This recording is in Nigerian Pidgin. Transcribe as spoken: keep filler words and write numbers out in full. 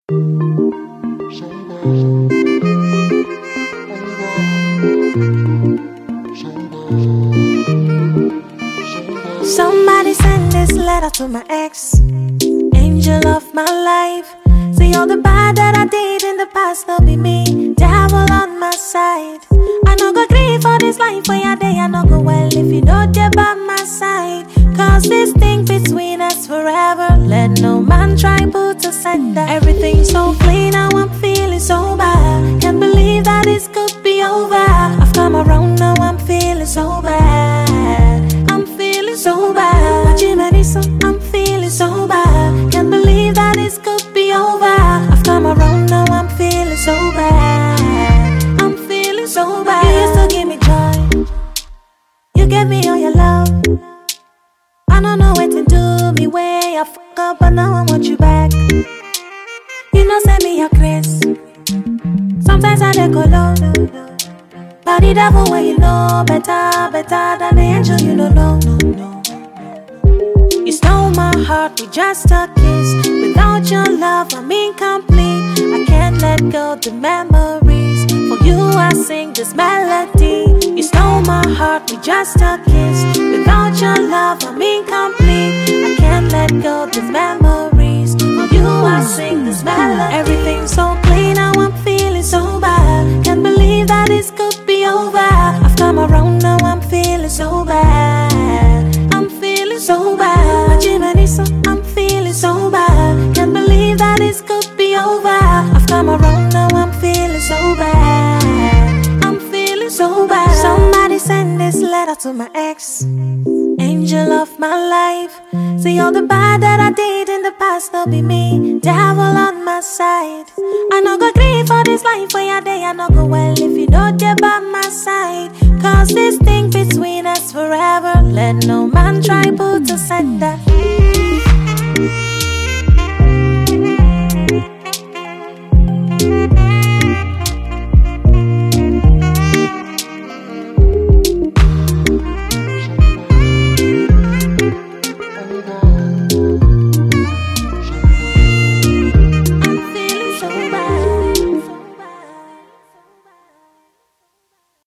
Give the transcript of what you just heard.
Somebody send this letter to my ex, angel of my life. See all the bad that I did in the past, no be me, devil on my side. I no go grieve for this life where I day I no go well if you don't get by my side. Cause this thing between us forever, let no man try put us under. Everything's so clean, now I'm feeling so bad. Can't believe that this could be over. I've come around, now I'm feeling so bad. I'm feeling so bad. Jimmy, so I'm feeling so bad. Can't believe that this could be over. I've come around, now I'm feeling so bad. I'm feeling so bad. You used to give me joy, you gave me all your love. I don't know what to do, me way I fuck up, but now I want you back. You know, send me a Chris. Sometimes I let go low, but the devil when you know better, better than the angel you don't know. No, no. You stole my heart with just a kiss. Without your love, I'm incomplete. I can't let go the memories. For you, I sing this melody. You stole my heart with just a kiss. Without your love, I'm incomplete. I can't let go the memories. For you, I sing this melody. Everything's so clean, now I'm feeling so bad. Can't believe that this could be over. I've come around, now I'm feeling so bad. I'm feeling so bad. Jimmy, so I'm feeling so bad. Can't believe that this could be over. I've come around, now I'm feeling so bad. I'm feeling so bad. Somebody send this letter to my ex, angel of my life. See all the bad that I did in the past, no be me, devil on my side. I no go grieve for this life where I day I no go well if you don't get by my side. Cause this thing between us forever, let no man try put us under.